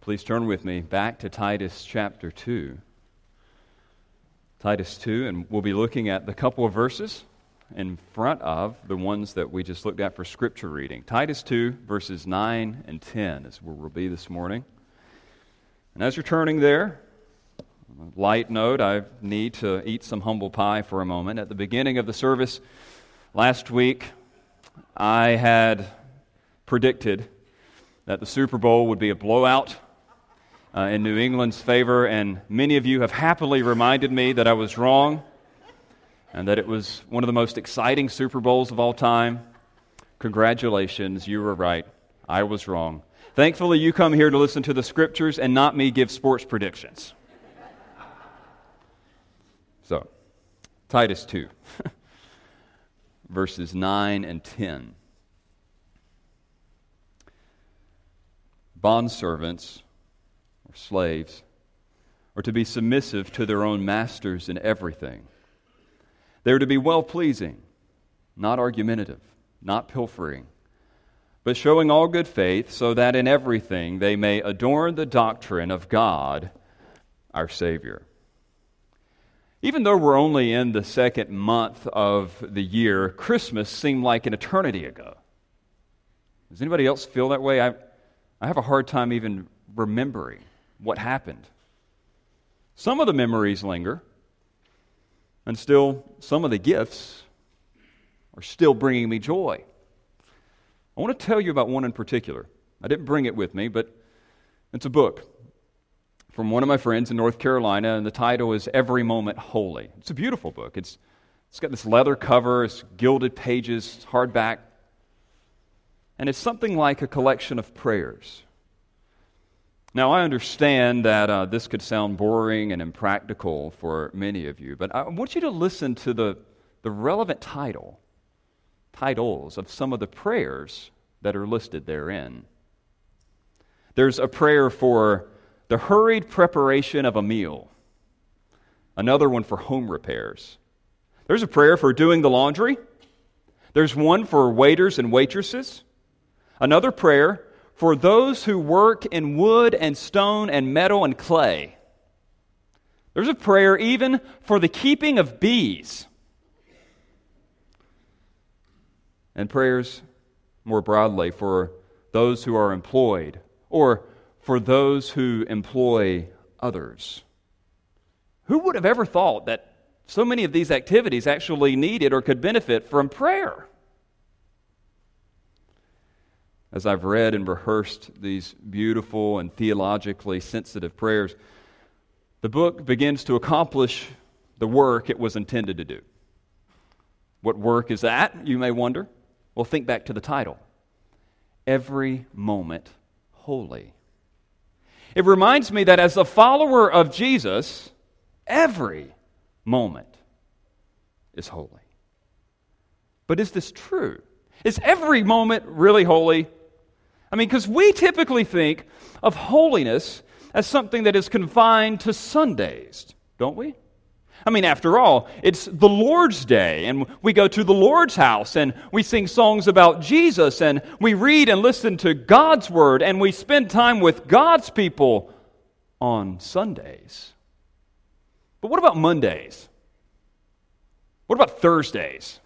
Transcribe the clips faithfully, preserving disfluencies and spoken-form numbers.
Please turn with me back to Titus chapter two. Titus two, and we'll be looking at the couple of verses in front of the ones that we just looked at for scripture reading. Titus two, verses nine and ten is where we'll be this morning. And as you're turning there, light note, I need to eat some humble pie for a moment. At the beginning of the service last week, I had predicted that the Super Bowl would be a blowout uh, in New England's favor, and many of you have happily reminded me that I was wrong and that it was one of the most exciting Super Bowls of all time. Congratulations, you were right. I was wrong. Thankfully, you come here to listen to the Scriptures and not me give sports predictions. So, Titus two, verses nine and ten. Bondservants, or slaves, are to be submissive to their own masters in everything. They are to be well-pleasing, not argumentative, not pilfering, but showing all good faith, so that in everything they may adorn the doctrine of God, our Savior. Even though we're only in the second month of the year, Christmas seemed like an eternity ago. Does anybody else feel that way? I, I have a hard time even remembering what happened. Some of the memories linger, and still some of the gifts are still bringing me joy. I want to tell you about one in particular. I didn't bring it with me, but it's a book from one of my friends in North Carolina, and the title is Every Moment Holy. It's a beautiful book. It's It's got this leather cover, it's gilded pages, it's hardback, and it's something like a collection of prayers. Now, I understand that uh, this could sound boring and impractical for many of you, but I want you to listen to the, the relevant title, titles of some of the prayers that are listed therein. There's a prayer for the hurried preparation of a meal. Another one for home repairs. There's a prayer for doing the laundry. There's one for waiters and waitresses. Another prayer for those who work in wood and stone and metal and clay. There's a prayer even for the keeping of bees. And prayers more broadly for those who are employed or for those who employ others. Who would have ever thought that so many of these activities actually needed or could benefit from prayer? As I've read and rehearsed these beautiful and theologically sensitive prayers, the book begins to accomplish the work it was intended to do. What work is that, you may wonder? Well, think back to the title. Every Moment Holy. It reminds me that as a follower of Jesus, every moment is holy. But is this true? Is every moment really holy? I mean, because we typically think of holiness as something that is confined to Sundays, don't we? I mean, after all, it's the Lord's Day, and we go to the Lord's house, and we sing songs about Jesus, and we read and listen to God's Word, and we spend time with God's people on Sundays. But what about Mondays? What about Thursdays?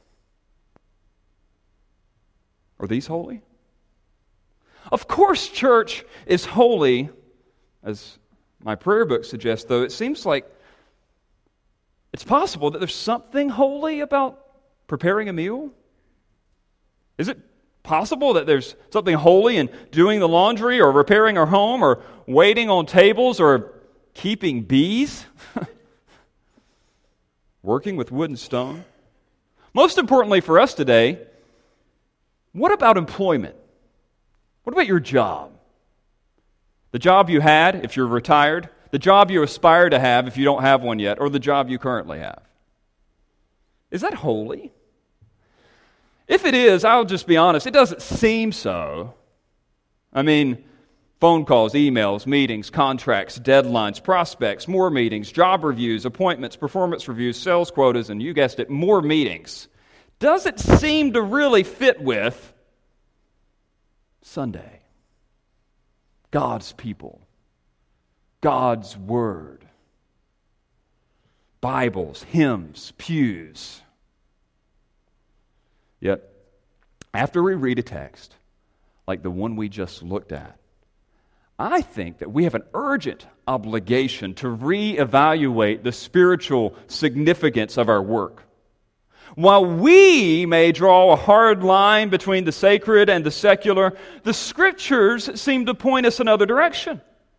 Are these holy? Of course, church is holy, as my prayer book suggests, though it seems like it's possible that there's something holy about preparing a meal. Is it possible that there's something holy in doing the laundry or repairing our home or waiting on tables or keeping bees? Working with wood and stone? Most importantly for us today, what about employment? What about your job? The job you had if you're retired, the job you aspire to have if you don't have one yet, or the job you currently have. Is that holy? If it is, I'll just be honest, it doesn't seem so. I mean, phone calls, emails, meetings, contracts, deadlines, prospects, more meetings, job reviews, appointments, performance reviews, sales quotas, and you guessed it, more meetings. Doesn't seem to really fit with Sunday. God's people. God's Word. Bibles, hymns, pews. Yet, after we read a text like the one we just looked at, I think that we have an urgent obligation to reevaluate the spiritual significance of our work. While we may draw a hard line between the sacred and the secular, the Scriptures seem to point us another direction.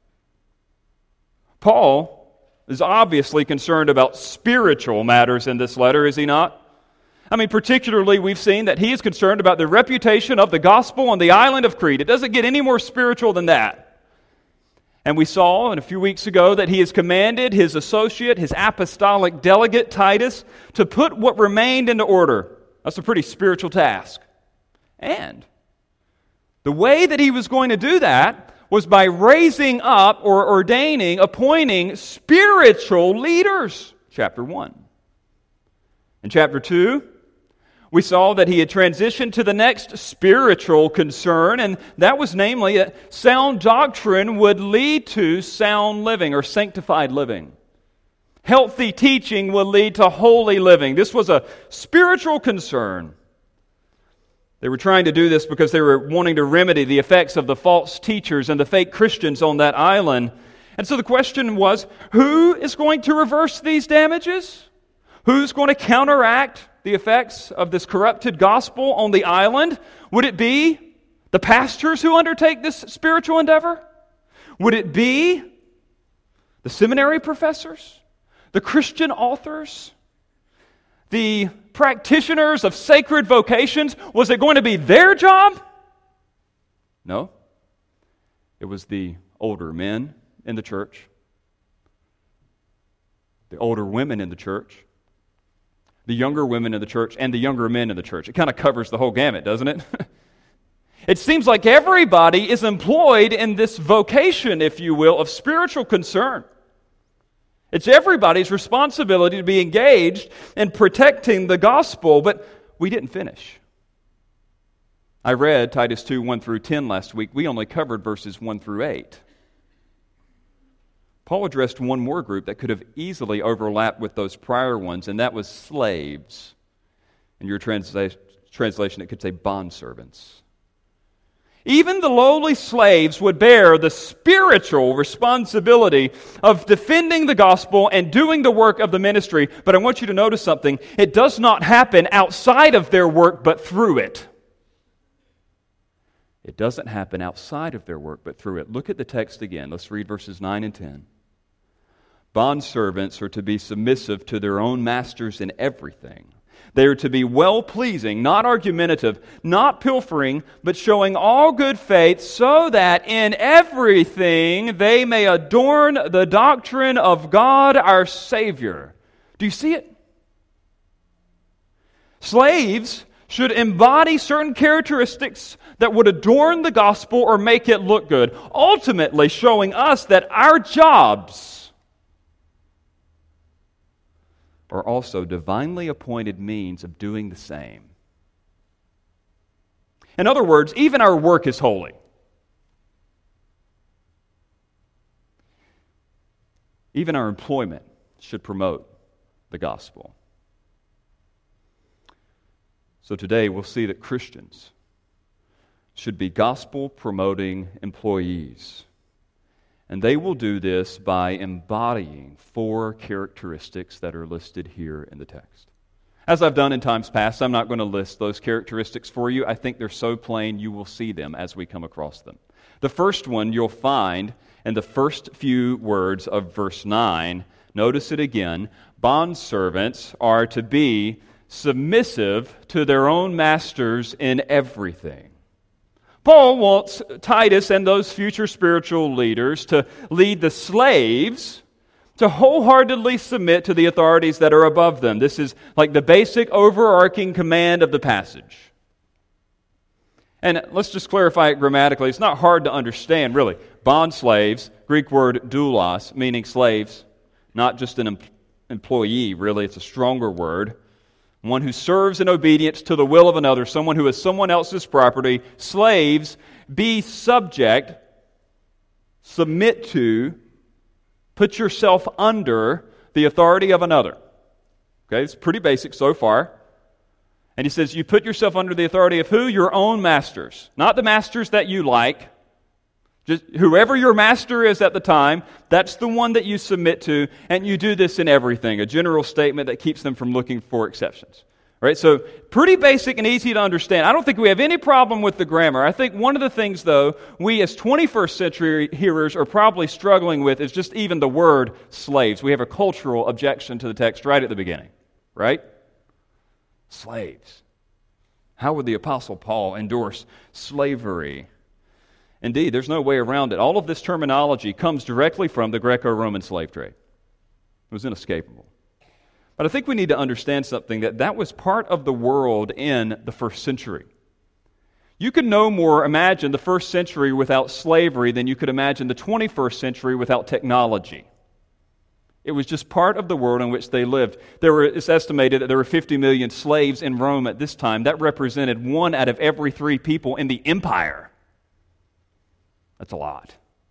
Paul is obviously concerned about spiritual matters in this letter, is he not? I mean, particularly we've seen that he is concerned about the reputation of the gospel on the island of Crete. It doesn't get any more spiritual than that. And we saw in a few weeks ago that he has commanded his associate, his apostolic delegate, Titus, to put what remained into order. That's a pretty spiritual task. And the way that he was going to do that was by raising up or ordaining, appointing spiritual leaders. Chapter one. In chapter two, we saw that he had transitioned to the next spiritual concern, and that was namely that sound doctrine would lead to sound living or sanctified living. Healthy teaching will lead to holy living. This was a spiritual concern. They were trying to do this because they were wanting to remedy the effects of the false teachers and the fake Christians on that island. And so the question was, who is going to reverse these damages? Who's going to counteract the effects of this corrupted gospel on the island? Would it be the pastors who undertake this spiritual endeavor? Would it be the seminary professors? The Christian authors? The practitioners of sacred vocations? Was it going to be their job? No. It was the older men in the church, the older women in the church, the younger women in the church, and the younger men in the church. It kind of covers the whole gamut, doesn't it? It seems like everybody is employed in this vocation, if you will, of spiritual concern. It's everybody's responsibility to be engaged in protecting the gospel, but we didn't finish. I read Titus two, one through ten last week. We only covered verses one through eight. Paul addressed one more group that could have easily overlapped with those prior ones, and that was slaves. In your transla- translation, it could say bondservants. Even the lowly slaves would bear the spiritual responsibility of defending the gospel and doing the work of the ministry. But I want you to notice something. It does not happen outside of their work, but through it. It doesn't happen outside of their work, but through it. Look at the text again. Let's read verses nine and ten. Bondservants are to be submissive to their own masters in everything. They are to be well-pleasing, not argumentative, not pilfering, but showing all good faith, so that in everything they may adorn the doctrine of God our Savior. Do you see it? Slaves should embody certain characteristics that would adorn the gospel or make it look good, ultimately showing us that our jobs are also divinely appointed means of doing the same. In other words, even our work is holy. Even our employment should promote the gospel. So today we'll see that Christians should be gospel-promoting employees. And they will do this by embodying four characteristics that are listed here in the text. As I've done in times past, I'm not going to list those characteristics for you. I think they're so plain you will see them as we come across them. The first one you'll find in the first few words of verse nine. Notice it again. Bondservants are to be submissive to their own masters in everything. Paul wants Titus and those future spiritual leaders to lead the slaves to wholeheartedly submit to the authorities that are above them. This is like the basic overarching command of the passage. And let's just clarify it grammatically. It's not hard to understand, really. Bond slaves, Greek word doulos, meaning slaves, not just an em- employee, really. It's a stronger word. One who serves in obedience to the will of another, someone who is someone else's property. Slaves, be subject, submit to Put yourself under the authority of another. Okay, it's pretty basic so far. And he says, you put yourself under the authority of who? Your own masters. Not the masters that you like. Just whoever your master is at the time, that's the one that you submit to, and you do this in everything. A general statement that keeps them from looking for exceptions. All right, so pretty basic and easy to understand. I don't think we have any problem with the grammar. I think one of the things, though, we as twenty-first century hearers are probably struggling with is just even the word slaves. We have a cultural objection to the text right at the beginning, right? Slaves. How would the Apostle Paul endorse slavery? Indeed, there's no way around it. All of this terminology comes directly from the Greco-Roman slave trade. It was inescapable. But I think we need to understand something, that that was part of the world in the first century. You could no more imagine the first century without slavery than you could imagine the twenty-first century without technology. It was just part of the world in which they lived. There were, it's estimated that there were fifty million slaves in Rome at this time. That represented one out of every three people in the empire. That's a lot.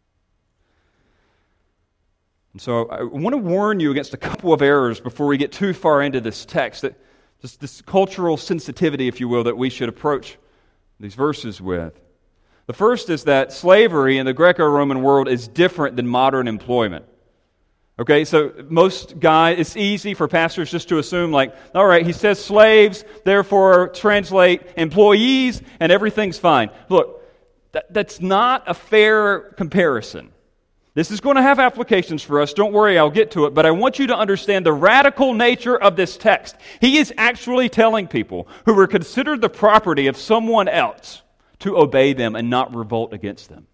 And so I want to warn you against a couple of errors before we get too far into this text, that just this cultural sensitivity, if you will, that we should approach these verses with. The first is that slavery in the Greco-Roman world is different than modern employment. Okay, so most guys, it's easy for pastors just to assume like, all right, he says slaves, therefore translate employees, and everything's fine. Look, that, that's not a fair comparison. This is going to have applications for us. Don't worry, I'll get to it. But I want you to understand the radical nature of this text. He is actually telling people who were considered the property of someone else to obey them and not revolt against them.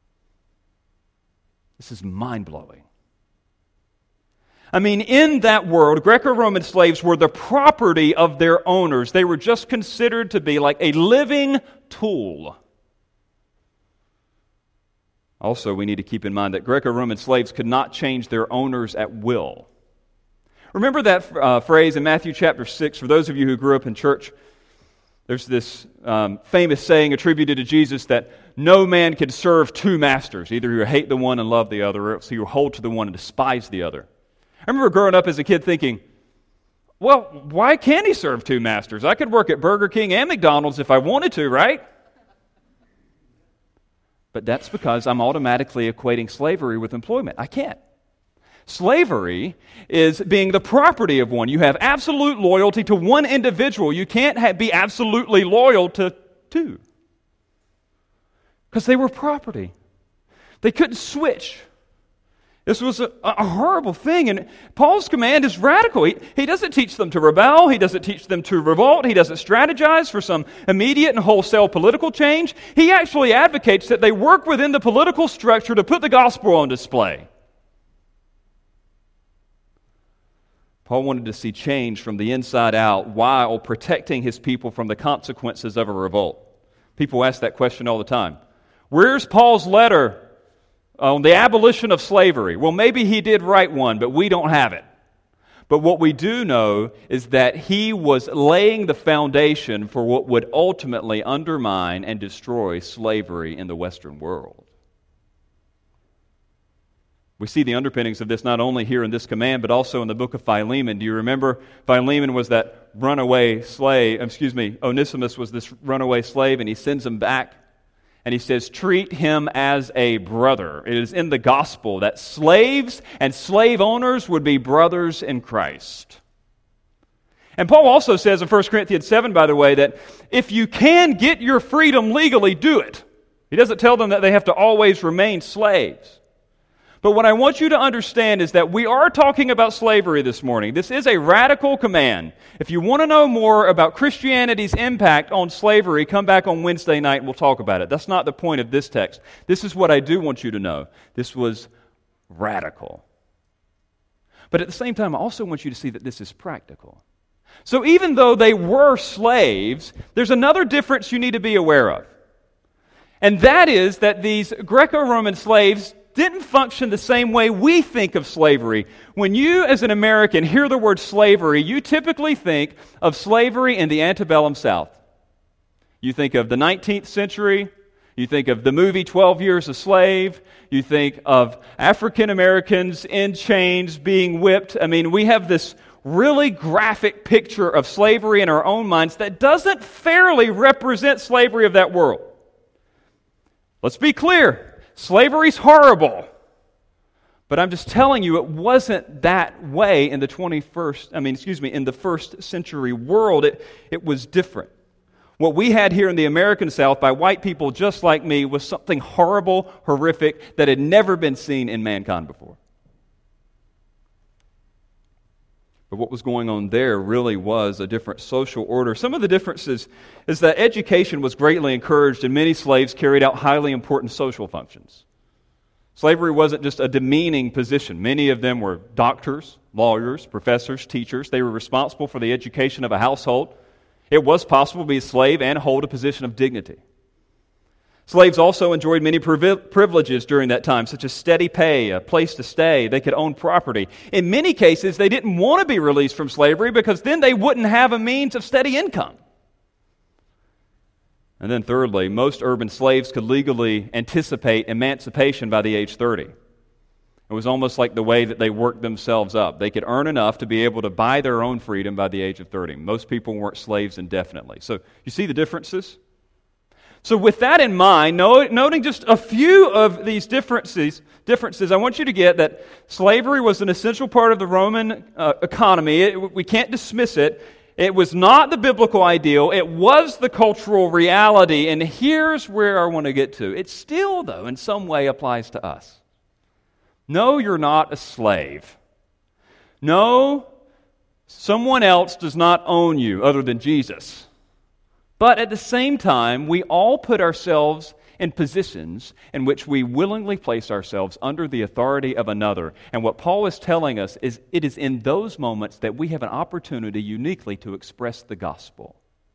This is mind-blowing. I mean, in that world, Greco-Roman slaves were the property of their owners. They were just considered to be like a living tool. Also, we need to keep in mind that Greco-Roman slaves could not change their owners at will. Remember that uh, phrase in Matthew chapter six, for those of you who grew up in church, there's this um, famous saying attributed to Jesus that no man can serve two masters. Either you hate the one and love the other, or else you hold to the one and despise the other. I remember growing up as a kid thinking, well, why can't he serve two masters? I could work at Burger King and McDonald's if I wanted to, right? But that's because I'm automatically equating slavery with employment. I can't. Slavery is being the property of one. You have absolute loyalty to one individual. You can't have, be absolutely loyal to two. Because they were property. They couldn't switch. This was a, a horrible thing, and Paul's command is radical. He, he doesn't teach them to rebel. He doesn't teach them to revolt. He doesn't strategize for some immediate and wholesale political change. He actually advocates that they work within the political structure to put the gospel on display. Paul wanted to see change from the inside out while protecting his people from the consequences of a revolt. People ask that question all the time. Where's Paul's letter on the abolition of slavery? Well, maybe he did write one, but we don't have it. But what we do know is that he was laying the foundation for what would ultimately undermine and destroy slavery in the Western world. We see the underpinnings of this not only here in this command, but also in the book of Philemon. Do you remember? Philemon was that runaway slave, excuse me, Onesimus was this runaway slave, and he sends him back. And he says, treat him as a brother. It is in the gospel that slaves and slave owners would be brothers in Christ. And Paul also says in First Corinthians seven, by the way, that if you can get your freedom legally, do it. He doesn't tell them that they have to always remain slaves. But what I want you to understand is that we are talking about slavery this morning. This is a radical command. If you want to know more about Christianity's impact on slavery, come back on Wednesday night and we'll talk about it. That's not the point of this text. This is what I do want you to know. This was radical. But at the same time, I also want you to see that this is practical. So even though they were slaves, there's another difference you need to be aware of. And that is that these Greco-Roman slaves didn't function the same way we think of slavery. When you, as an American, hear the word slavery, you typically think of slavery in the antebellum South. You think of the nineteenth century, You think of the movie twelve Years a Slave. You think of African Americans in chains being whipped. I mean, we have this really graphic picture of slavery in our own minds that doesn't fairly represent slavery of that world. Let's be clear. Slavery's horrible. But I'm just telling you, it wasn't that way in the twenty-first, I mean, excuse me, in the first century world. It, it was different. What we had here in the American South by white people just like me was something horrible, horrific, that had never been seen in mankind before. But what was going on there really was a different social order. Some of the differences is that education was greatly encouraged and many slaves carried out highly important social functions. Slavery wasn't just a demeaning position. Many of them were doctors, lawyers, professors, teachers. They were responsible for the education of a household. It was possible to be a slave and hold a position of dignity. Slaves also enjoyed many privileges during that time, such as steady pay, a place to stay. They could own property. In many cases, they didn't want to be released from slavery because then they wouldn't have a means of steady income. And then thirdly, most urban slaves could legally anticipate emancipation by the age thirty. It was almost like the way that they worked themselves up. They could earn enough to be able to buy their own freedom by the age of thirty. Most people weren't slaves indefinitely. So you see the differences? So with that in mind, noting just a few of these differences, differences, I want you to get that slavery was an essential part of the Roman uh, economy. It, we can't dismiss it. It was not the biblical ideal. It was the cultural reality. And here's where I want to get to. It still, though, in some way applies to us. No, you're not a slave. No, someone else does not own you other than Jesus. But at the same time, we all put ourselves in positions in which we willingly place ourselves under the authority of another. And what Paul is telling us is it is in those moments that we have an opportunity uniquely to express the gospel.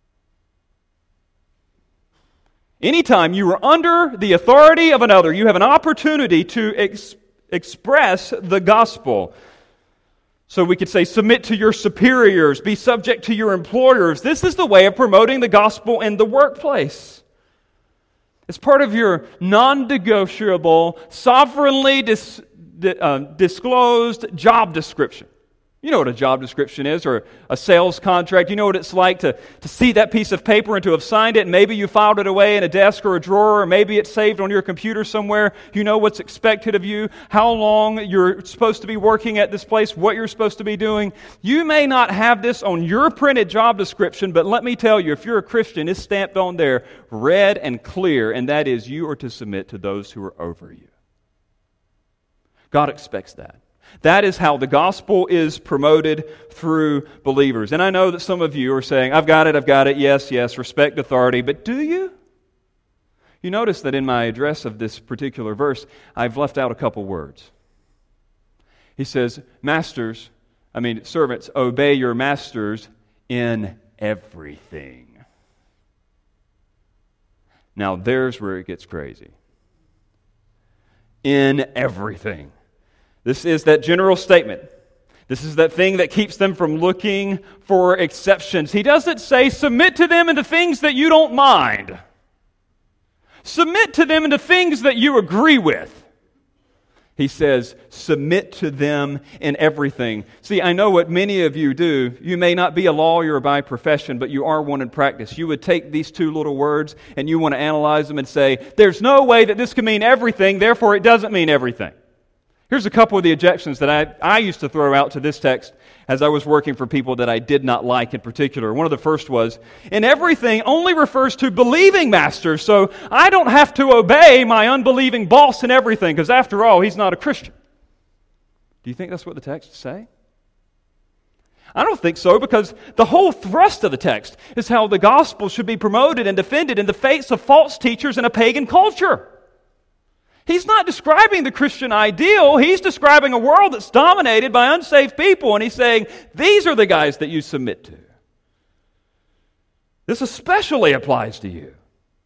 Anytime you are under the authority of another, you have an opportunity to ex- express the gospel. So we could say, submit to your superiors, be subject to your employers. This is the way of promoting the gospel in the workplace. It's part of your non-negotiable, sovereignly dis, uh, disclosed job description. You know what a job description is, or a sales contract. You know what it's like to, to see that piece of paper and to have signed it, and maybe you filed it away in a desk or a drawer, or maybe it's saved on your computer somewhere. You know what's expected of you, how long you're supposed to be working at this place, what you're supposed to be doing. You may not have this on your printed job description, but let me tell you, if you're a Christian, it's stamped on there, red and clear, and that is you are to submit to those who are over you. God expects that. That is how the gospel is promoted through believers. And I know that some of you are saying, I've got it, I've got it, yes, yes, respect authority, but do you? You notice that in my address of this particular verse, I've left out a couple words. He says, masters, I mean servants, obey your masters in everything. Now there's where it gets crazy. In everything. This is that general statement. This is that thing that keeps them from looking for exceptions. He doesn't say, submit to them in the things that you don't mind. Submit to them in the things that you agree with. He says, submit to them in everything. See, I know what many of you do. You may not be a lawyer by profession, but you are one in practice. You would take these two little words and you want to analyze them and say, there's no way that this can mean everything, therefore it doesn't mean everything. Here's a couple of the objections that I, I used to throw out to this text as I was working for people that I did not like in particular. One of the first was, in everything only refers to believing masters, so I don't have to obey my unbelieving boss in everything, because after all, he's not a Christian. Do you think that's what the texts say? I don't think so, because the whole thrust of the text is how the gospel should be promoted and defended in the face of false teachers in a pagan culture. He's not describing the Christian ideal. He's describing a world that's dominated by unsaved people. And he's saying, these are the guys that you submit to. This especially applies to you.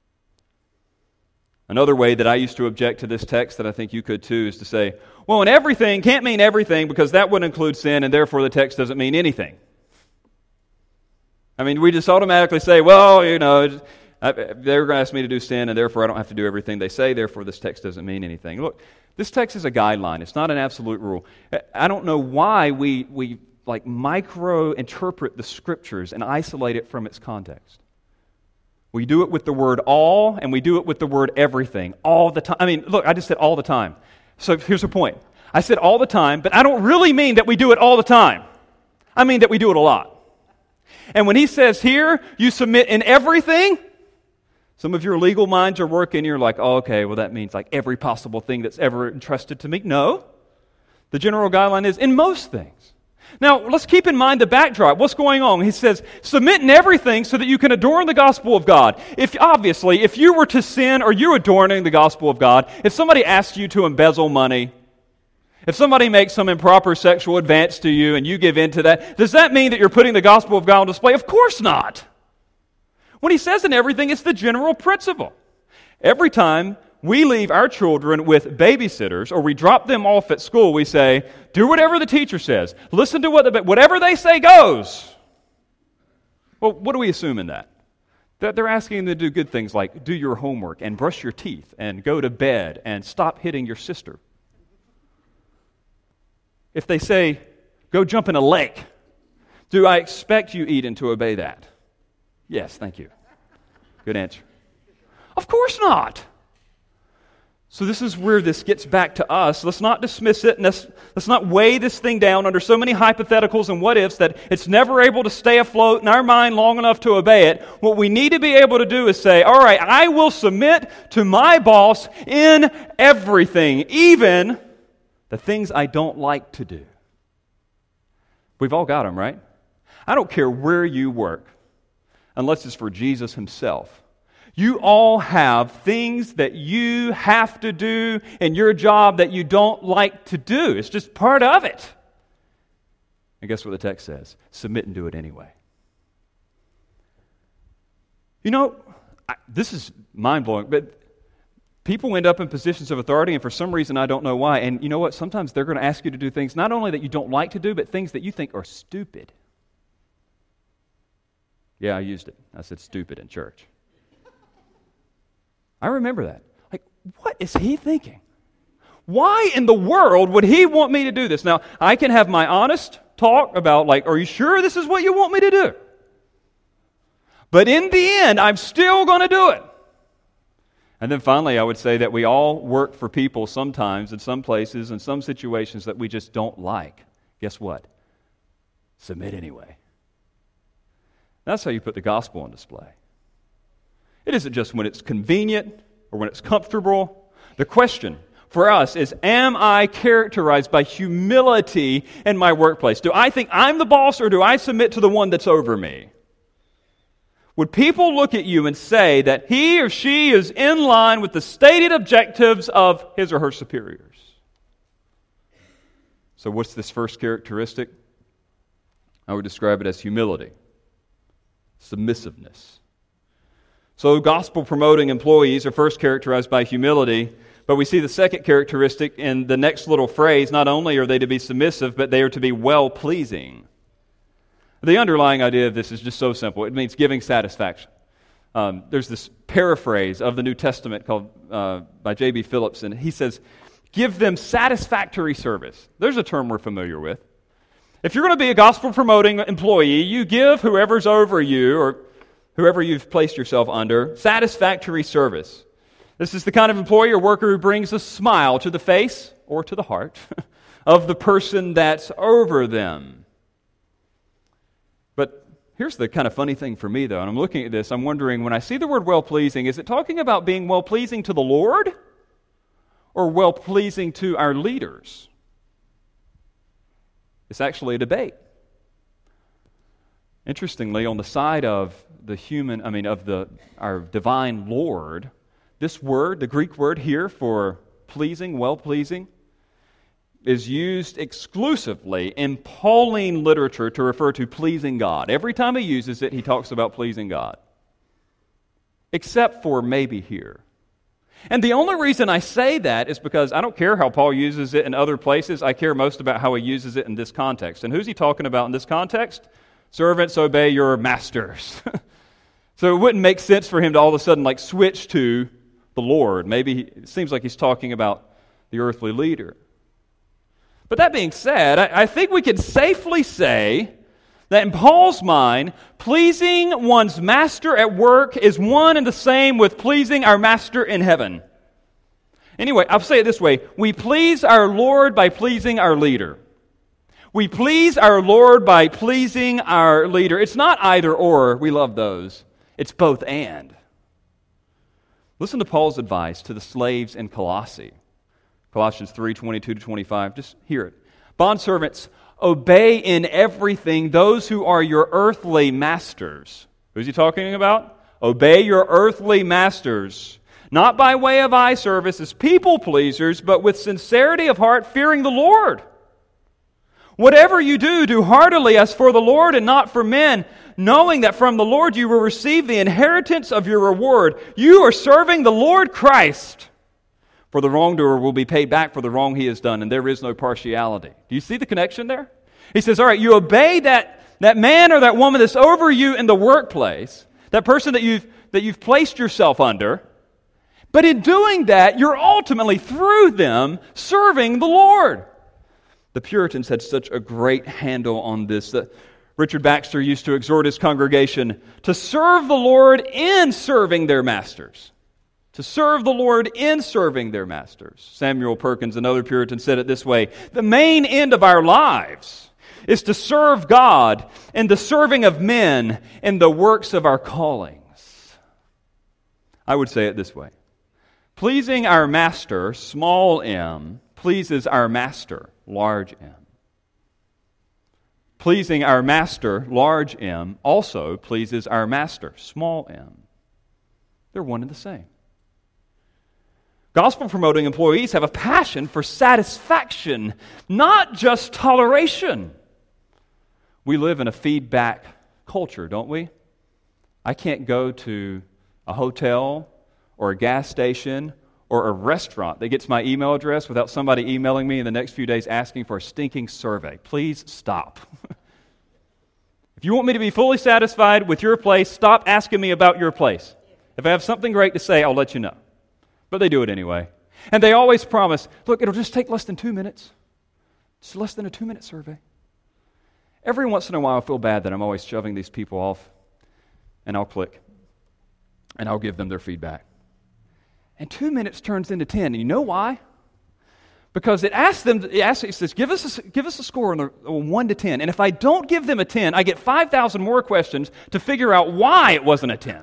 Another way that I used to object to this text that I think you could too is to say, well, in everything can't mean everything because that would include sin and therefore the text doesn't mean anything. I mean, we just automatically say, well, you know, I, they're going to ask me to do sin, and therefore I don't have to do everything they say, therefore this text doesn't mean anything. Look, this text is a guideline. It's not an absolute rule. I don't know why we, we like micro-interpret the Scriptures and isolate it from its context. We do it with the word all, and we do it with the word everything, all the time. I mean, look, I just said all the time. So here's the point. I said all the time, but I don't really mean that we do it all the time. I mean that we do it a lot. And when he says here, you submit in everything, some of your legal minds are working, you're like, oh, okay, well that means like every possible thing that's ever entrusted to me. No. The general guideline is in most things. Now, let's keep in mind the backdrop. What's going on? He says, submit in everything so that you can adorn the gospel of God. If obviously, if you were to sin or you're adorning the gospel of God, if somebody asked you to embezzle money, if somebody makes some improper sexual advance to you and you give in to that, does that mean that you're putting the gospel of God on display? Of course not. When he says in everything, it's the general principle. Every time we leave our children with babysitters or we drop them off at school, we say, do whatever the teacher says. Listen to what the, whatever they say goes. Well, what do we assume in that? That they're asking them to do good things like do your homework and brush your teeth and go to bed and stop hitting your sister. If they say, go jump in a lake, do I expect you, Eden, to obey that? Yes, thank you. Good answer. Of course not. So this is where this gets back to us. Let's not dismiss it. And let's, let's not weigh this thing down under so many hypotheticals and what-ifs that it's never able to stay afloat in our mind long enough to obey it. What we need to be able to do is say, all right, I will submit to my boss in everything, even the things I don't like to do. We've all got them, right? I don't care where you work, unless it's for Jesus himself. You all have things that you have to do in your job that you don't like to do. It's just part of it. And guess what the text says? Submit and do it anyway. You know, I, this is mind-blowing, but people end up in positions of authority, and for some reason, I don't know why. And you know what? Sometimes they're going to ask you to do things not only that you don't like to do, but things that you think are stupid. Yeah, I used it. I said stupid in church. I remember that. Like, what is he thinking? Why in the world would he want me to do this? Now, I can have my honest talk about, like, are you sure this is what you want me to do? But in the end, I'm still going to do it. And then finally, I would say that we all work for people sometimes, in some places, in some situations that we just don't like. Guess what? Submit anyway. That's how you put the gospel on display. It isn't just when it's convenient or when it's comfortable. The question for us is, am I characterized by humility in my workplace? Do I think I'm the boss, or do I submit to the one that's over me? Would people look at you and say that he or she is in line with the stated objectives of his or her superiors? So what's this first characteristic? I would describe it as humility, submissiveness. So gospel-promoting employees are first characterized by humility, but we see the second characteristic in the next little phrase. Not only are they to be submissive, but they are to be well-pleasing. The underlying idea of this is just so simple. It means giving satisfaction. Um, there's this paraphrase of the New Testament called uh, by J B Phillips, and he says, give them satisfactory service. There's a term we're familiar with. If you're going to be a gospel-promoting employee, you give whoever's over you, or whoever you've placed yourself under, satisfactory service. This is the kind of employee or worker who brings a smile to the face or to the heart of the person that's over them. But here's the kind of funny thing for me, though, and I'm looking at this, I'm wondering, when I see the word well-pleasing, is it talking about being well-pleasing to the Lord or well-pleasing to our leaders? It's actually a debate. Interestingly, on the side of the human, I mean, of the our divine Lord, this word, the Greek word here for pleasing, well-pleasing, is used exclusively in Pauline literature to refer to pleasing God. Every time he uses it, he talks about pleasing God. Except for maybe here. And the only reason I say that is because I don't care how Paul uses it in other places. I care most about how he uses it in this context. And who's he talking about in this context? Servants, obey your masters. So it wouldn't make sense for him to all of a sudden like switch to the Lord. Maybe he, it seems like he's talking about the earthly leader. But that being said, I, I think we can safely say that in Paul's mind, pleasing one's master at work is one and the same with pleasing our master in heaven. Anyway, I'll say it this way. We please our Lord by pleasing our leader. We please our Lord by pleasing our leader. It's not either or. We love those. It's both and. Listen to Paul's advice to the slaves in Colossae. Colossians three, twenty-two to twenty-five. Just hear it. Bondservants, obey in everything those who are your earthly masters. Who's he talking about? Obey your earthly masters, not by way of eye service as people pleasers, but with sincerity of heart, fearing the Lord. Whatever you do, do heartily as for the Lord and not for men, knowing that from the Lord you will receive the inheritance of your reward. You are serving the Lord Christ. For the wrongdoer will be paid back for the wrong he has done, and there is no partiality. Do you see the connection there? He says, all right, you obey that, that man or that woman that's over you in the workplace, that person that you've, that you've placed yourself under, but in doing that, you're ultimately, through them, serving the Lord. The Puritans had such a great handle on this that Richard Baxter used to exhort his congregation to serve the Lord in serving their masters. To serve the Lord in serving their masters. Samuel Perkins, another Puritan, said it this way: the main end of our lives is to serve God in the serving of men in the works of our callings. I would say it this way. Pleasing our master, small m, pleases our master, large M. Pleasing our master, large M, also pleases our master, small m. They're one and the same. Gospel-promoting employees have a passion for satisfaction, not just toleration. We live in a feedback culture, don't we? I can't go to a hotel or a gas station or a restaurant that gets my email address without somebody emailing me in the next few days asking for a stinking survey. Please stop. If you want me to be fully satisfied with your place, stop asking me about your place. If I have something great to say, I'll let you know. But they do it anyway. And they always promise, look, it'll just take less than two minutes. It's less than a two-minute survey. Every once in a while I feel bad that I'm always shoving these people off, and I'll click, and I'll give them their feedback. And two minutes turns into ten. And you know why? Because it asks them, it, asks, it says, give us, a, give us a score on a, a one to ten. And if I don't give them a ten, I get five thousand more questions to figure out why it wasn't a ten.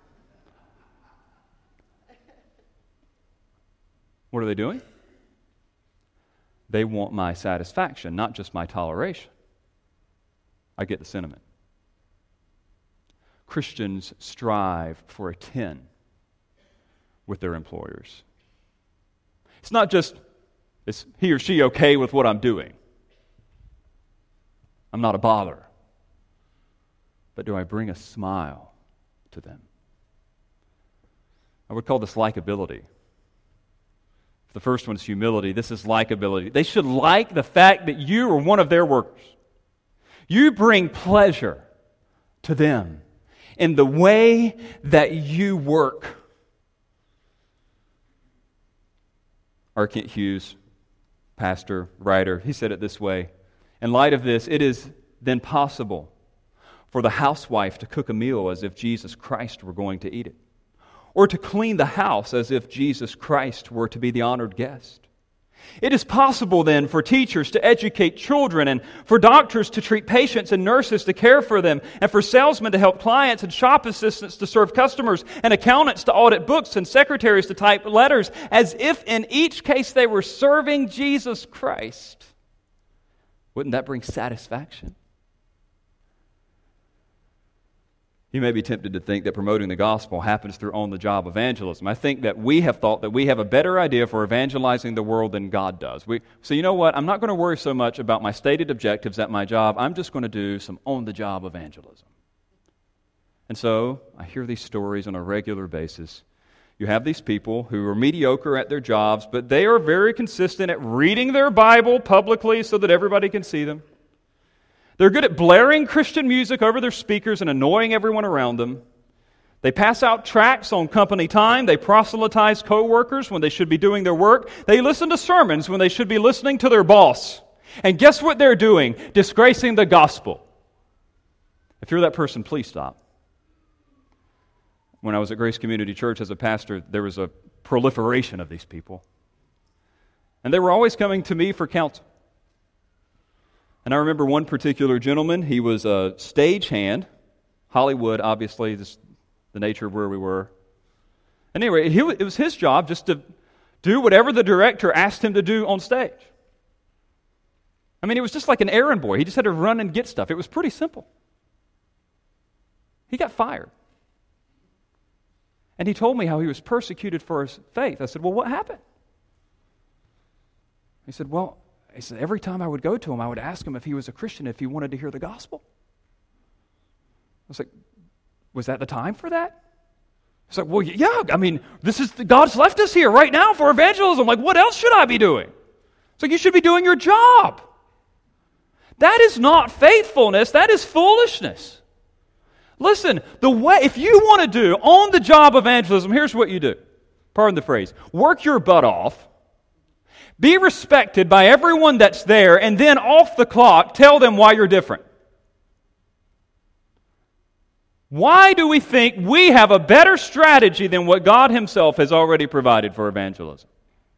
What are they doing? They want my satisfaction, not just my toleration. I get the sentiment. Christians strive for a ten with their employers. It's not just, is he or she okay with what I'm doing? I'm not a bother. But do I bring a smile to them? I would call this likability. The first one is humility. This is likability. They should like the fact that you are one of their workers. You bring pleasure to them in the way that you work. R. Kent Hughes, pastor, writer, he said it this way: in light of this, it is then possible for the housewife to cook a meal as if Jesus Christ were going to eat it, or to clean the house as if Jesus Christ were to be the honored guest. It is possible then for teachers to educate children, and for doctors to treat patients, and nurses to care for them, and for salesmen to help clients, and shop assistants to serve customers, and accountants to audit books, and secretaries to type letters, as if in each case they were serving Jesus Christ. Wouldn't that bring satisfaction? You may be tempted to think that promoting the gospel happens through on-the-job evangelism. I think that we have thought that we have a better idea for evangelizing the world than God does. We, so you know what? I'm not going to worry so much about my stated objectives at my job. I'm just going to do some on-the-job evangelism. And so I hear these stories on a regular basis. You have these people who are mediocre at their jobs, but they are very consistent at reading their Bible publicly so that everybody can see them. They're good at blaring Christian music over their speakers and annoying everyone around them. They pass out tracts on company time. They proselytize co-workers when they should be doing their work. They listen to sermons when they should be listening to their boss. And guess what they're doing? Disgracing the gospel. If you're that person, please stop. When I was at Grace Community Church as a pastor, there was a proliferation of these people. And they were always coming to me for counsel. And I remember one particular gentleman, he was a stagehand. Hollywood, obviously, this the nature of where we were. And anyway, he, it was his job just to do whatever the director asked him to do on stage. I mean, it was just like an errand boy. He just had to run and get stuff. It was pretty simple. He got fired. And he told me how he was persecuted for his faith. I said, well, what happened? He said, well, he said, every time I would go to him, I would ask him if he was a Christian, if he wanted to hear the gospel. I was like, was that the time for that? It's like, well, yeah, I mean, this is, the, God's left us here right now for evangelism. Like, what else should I be doing? It's like, you should be doing your job. That is not faithfulness, that is foolishness. Listen, the way, if you want to do on-the-job evangelism, here's what you do. Pardon the phrase. Work your butt off. Be respected by everyone that's there, and then off the clock, tell them why you're different. Why do we think we have a better strategy than what God Himself has already provided for evangelism?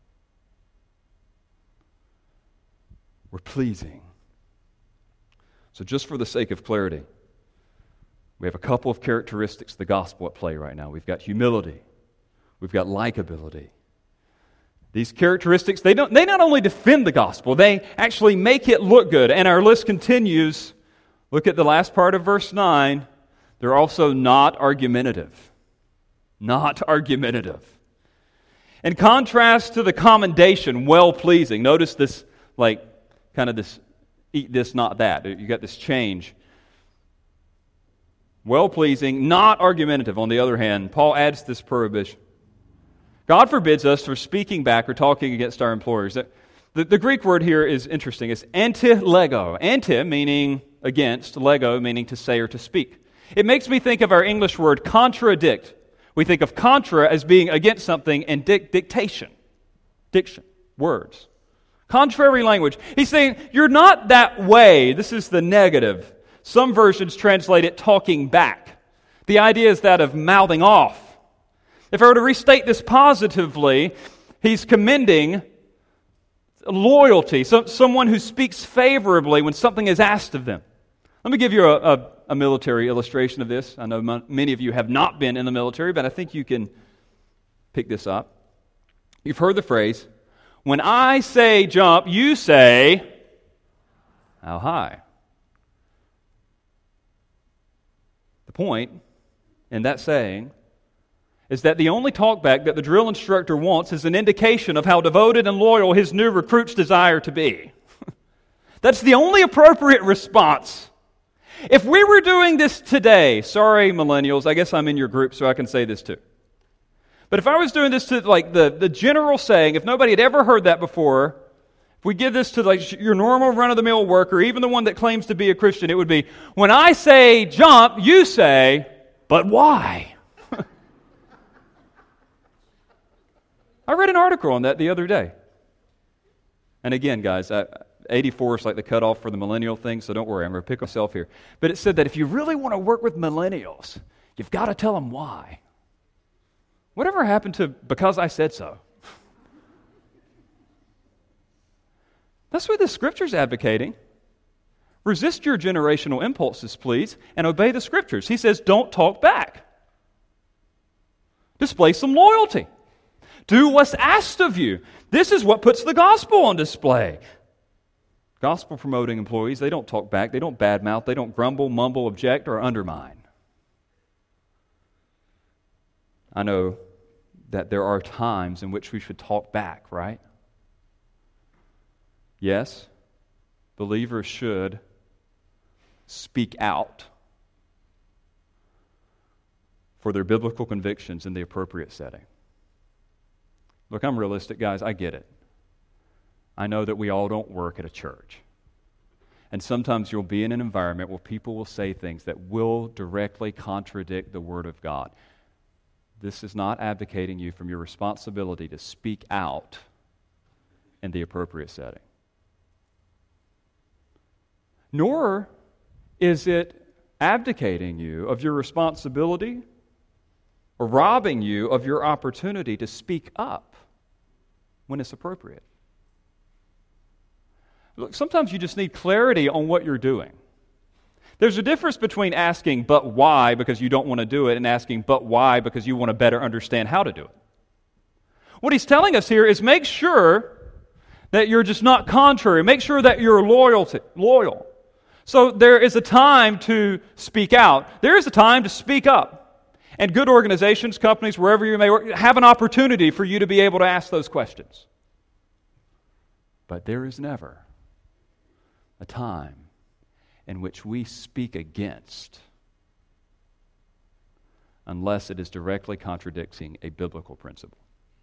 We're pleasing. So just for the sake of clarity, we have a couple of characteristics of the gospel at play right now. We've got humility. We've got likability. These characteristics, they don't they not only defend the gospel, they actually make it look good. And our list continues. Look at the last part of verse nine. They're also not argumentative. Not argumentative. In contrast to the commendation, well-pleasing. Notice this, like, kind of this, eat this, not that. You got this change. Well-pleasing, not argumentative. On the other hand, Paul adds this prohibition. God forbids us from speaking back or talking against our employers. The, the Greek word here is interesting. It's anti-lego. Anti meaning against, lego meaning to say or to speak. It makes me think of our English word contradict. We think of contra as being against something and dic- dictation. Diction. Words. Contrary language. He's saying, you're not that way. This is the negative. Some versions translate it talking back. The idea is that of mouthing off. If I were to restate this positively, he's commending loyalty, so, someone who speaks favorably when something is asked of them. Let me give you a, a, a military illustration of this. I know m- many of you have not been in the military, but I think you can pick this up. You've heard the phrase, when I say jump, you say, how high? The point in that saying is that the only talkback that the drill instructor wants is an indication of how devoted and loyal his new recruits desire to be. That's the only appropriate response. If we were doing this today, sorry millennials, I guess I'm in your group so I can say this too. But if I was doing this to like the, the general saying, if nobody had ever heard that before, if we give this to like your normal run-of-the-mill worker, even the one that claims to be a Christian, it would be, when I say jump, you say, but why? I read an article on that the other day. And again, guys, I, eighty-four is like the cutoff for the millennial thing, so don't worry, I'm going to pick myself here. But it said that if you really want to work with millennials, you've got to tell them why. Whatever happened to because I said so? That's what the Scripture's advocating. Resist your generational impulses, please, and obey the Scriptures. He says, don't talk back. Display some loyalty. Do what's asked of you. This is what puts the gospel on display. Gospel-promoting employees, they don't talk back, they don't badmouth, they don't grumble, mumble, object, or undermine. I know that there are times in which we should talk back, right? Yes, believers should speak out for their biblical convictions in the appropriate setting. Look, I'm realistic, guys. I get it. I know that we all don't work at a church. And sometimes you'll be in an environment where people will say things that will directly contradict the Word of God. this is not abdicating you from your responsibility to speak out in the appropriate setting. Nor is it abdicating you of your responsibility or robbing you of your opportunity to speak up when it's appropriate. Look, sometimes you just need clarity on what you're doing. There's a difference between asking, but why, because you don't want to do it, and asking, but why, because you want to better understand how to do it. What he's telling us here is make sure that you're just not contrary. Make sure that you're loyal. To, loyal. So there is a time to speak out. There is a time to speak up. And good organizations, companies, wherever you may work, have an opportunity for you to be able to ask those questions. But there is never a time in which we speak against unless it is directly contradicting a biblical principle.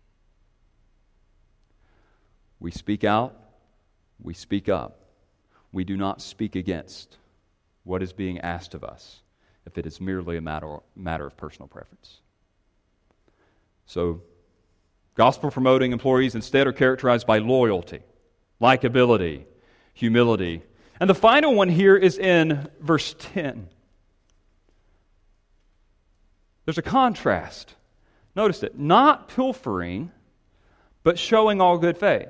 We speak out, we speak up. We do not speak against what is being asked of us if it is merely a matter, matter of personal preference. So, gospel-promoting employees instead are characterized by loyalty, likability, humility. And the final one here is in verse ten. There's a contrast. Notice it. Not pilfering, but showing all good faith.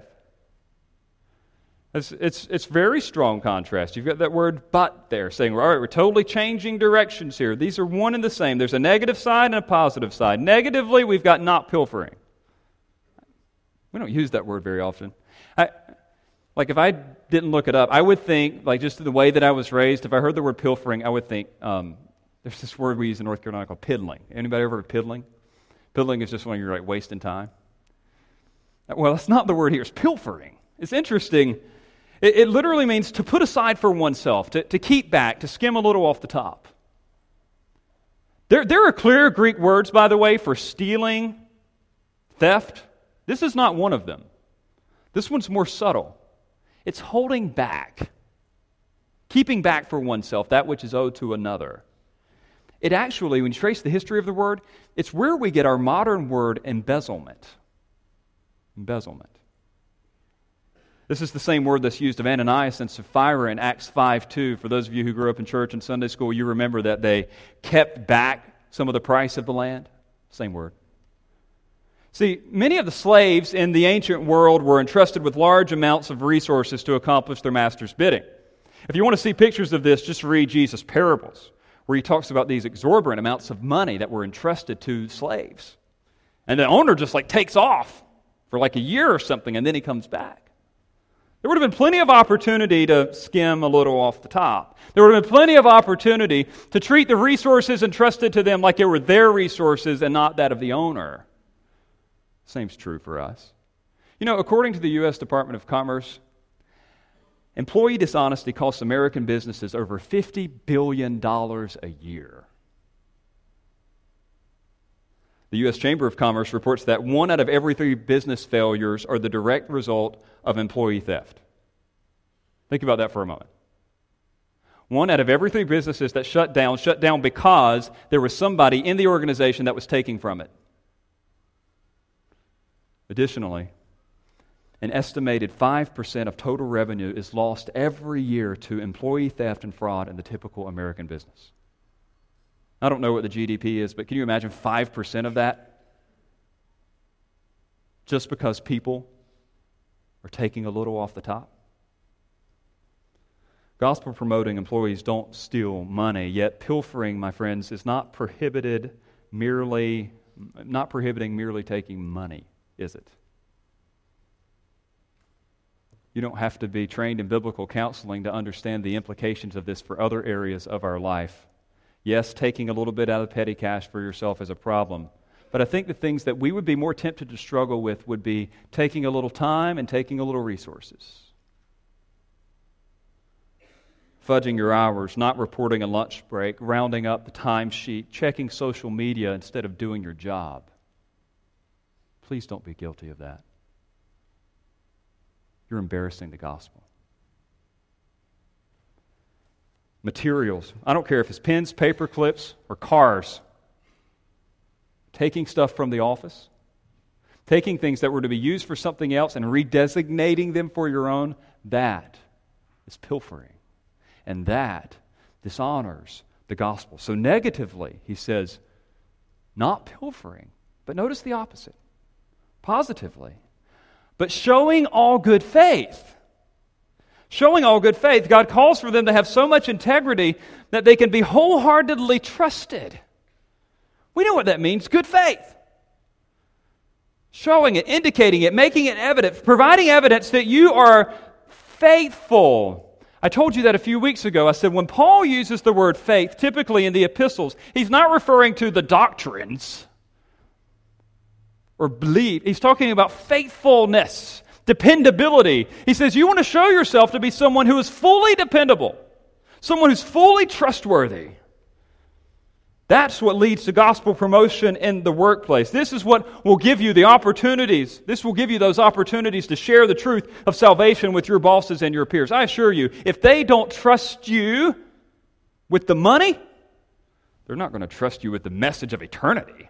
It's, it's, it's very strong contrast. You've got that word but there, saying, all right, we're totally changing directions here. These are one and the same. There's a negative side and a positive side. Negatively, we've got not pilfering. We don't use that word very often. I, like if I didn't look it up, I would think, like just the way that I was raised, if I heard the word pilfering, I would think, um, there's this word we use in North Carolina called piddling. Anybody ever heard of piddling? Piddling is just when you're like wasting time. Well, that's not the word here. It's pilfering. It's interesting. It, it literally means to put aside for oneself, to, to keep back, to skim a little off the top. There, there are clear Greek words, by the way, for stealing, theft. This is not one of them. This one's more subtle. It's holding back, keeping back for oneself that which is owed to another. It actually, when you trace the history of the word, it's where we get our modern word embezzlement. Embezzlement. This is the same word that's used of Ananias and Sapphira in Acts five two. For those of you who grew up in church and Sunday school, you remember that they kept back some of the price of the land. Same word. See, many of the slaves in the ancient world were entrusted with large amounts of resources to accomplish their master's bidding. If you want to see pictures of this, just read Jesus' parables, where he talks about these exorbitant amounts of money that were entrusted to slaves. And the owner just like takes off for like a year or something, and then he comes back. There would have been plenty of opportunity to skim a little off the top. There would have been plenty of opportunity to treat the resources entrusted to them like they were their resources and not that of the owner. Same's true for us. You know, according to the U S Department of Commerce, employee dishonesty costs American businesses over fifty billion dollars a year. The U S Chamber of Commerce reports that one out of every three business failures are the direct result of employee theft. Think about that for a moment. One out of every three businesses that shut down, shut down because there was somebody in the organization that was taking from it. Additionally, an estimated five percent of total revenue is lost every year to employee theft and fraud in the typical American business. I don't know what the G D P is, but can you imagine five percent of that? Just because people are taking a little off the top? Gospel-promoting employees don't steal money, yet pilfering, my friends, is not prohibited merely, not prohibiting merely taking money, is it? You don't have to be trained in biblical counseling to understand the implications of this for other areas of our life. Yes, taking a little bit out of petty cash for yourself is a problem. But I think the things that we would be more tempted to struggle with would be taking a little time and taking a little resources. Fudging your hours, not reporting a lunch break, rounding up the timesheet, checking social media instead of doing your job. Please don't be guilty of that. You're embarrassing the gospel. Materials. I don't care if it's pens, paper clips, or cars. taking stuff from the office, taking things that were to be used for something else and redesignating them for your own, that is pilfering. And that dishonors the gospel. So negatively, he says, not pilfering, but notice the opposite. Positively, but showing all good faith. Showing all good faith. God calls for them to have so much integrity that they can be wholeheartedly trusted. We know what that means, good faith. Showing it, indicating it, making it evident, providing evidence that you are faithful. I told you that a few weeks ago. I said when Paul uses the word faith, typically in the epistles, he's not referring to the doctrines or belief. He's talking about faithfulness, dependability. He says you want to show yourself to be someone who is fully dependable, someone who's fully trustworthy. That's what leads to gospel promotion in the workplace. This is what will give you the opportunities. This will give you those opportunities to share the truth of salvation with your bosses and your peers. I assure you, if they don't trust you with the money, they're not going to trust you with the message of eternity.